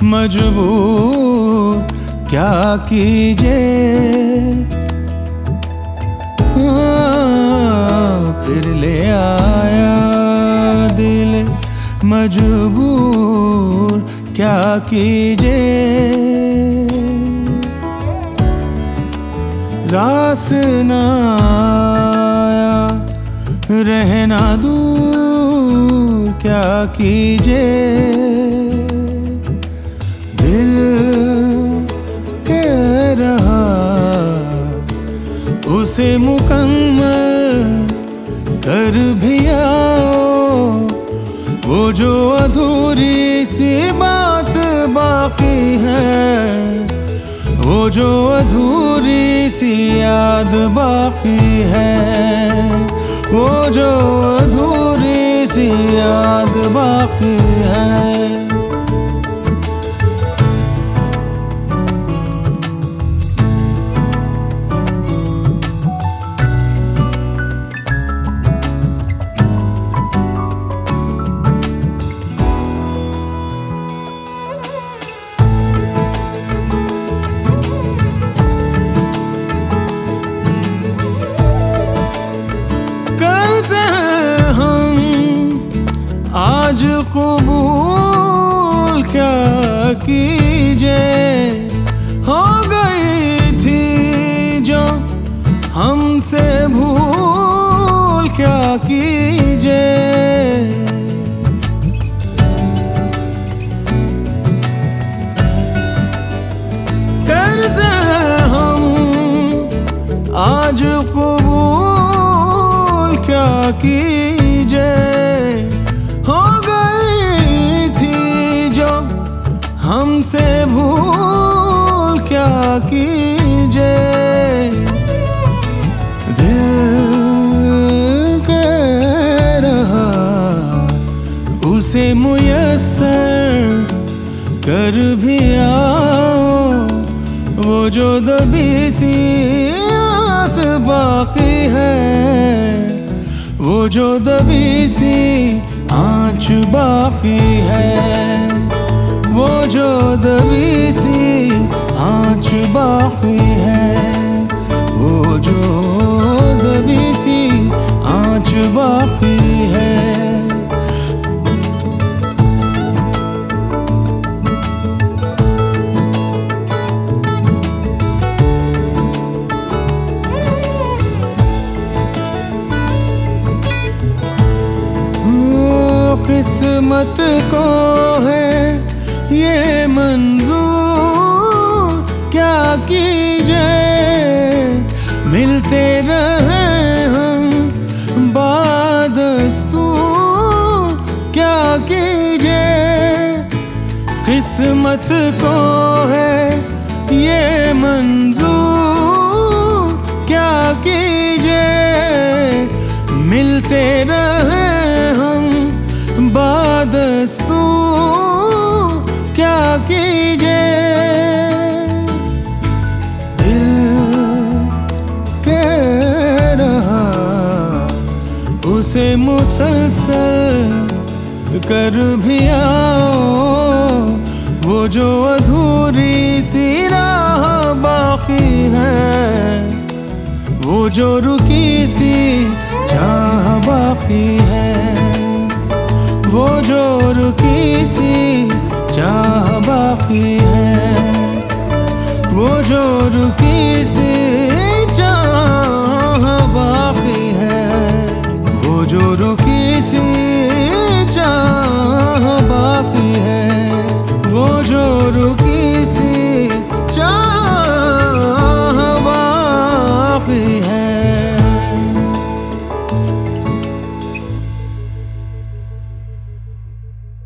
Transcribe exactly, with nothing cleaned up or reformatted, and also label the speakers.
Speaker 1: मजबूर क्या कीजिए। फिर ले आया दिल मजबूर क्या कीजिए। रास ना आया रहना दूर क्या कीजिए। दिल कह रहा उसे मुकम्मल कर भी आओ। वो जो अधूरी सी बात बाकी है, वो जो अधूरी सी याद बाकी है, वो जो अधूरी सी याद बाकी है। आज कबूल क्या कीजिए। हो गई थी जो हमसे भूल क्या कीजिए। करते हम आज कबूल क्या कीजिए। हो गई थी जो हमसे भूल क्या कीजिए। दिल कह रहा उसे मुयस्सर कर भी आओ। वो जो दबी सी आस बाकी है, वो जो दबी सी आँच बाकी है, वो जो दबी सी आँच बाकी है, वो जो दबी सी आँच बाकी है। किस्मत को है ये मंजूर क्या कीजिए। मिलते रहे हम बादस्तूर क्या कीजिए। किस्मत को है ये मंजूर क्या कीजिए। मिलते रहे हम बादस्तूर क्या कीजिए। दिल कह रहा उसे मुसलसल कर भी आओ। वो जो अधूरी सी राह बाकी है, वो जो रुकी सी चाह बाकी है, वो जो रुकी सी चाह बाकी है, वो जो रुकी सी चाह बाकी है, वो जो रुकी सी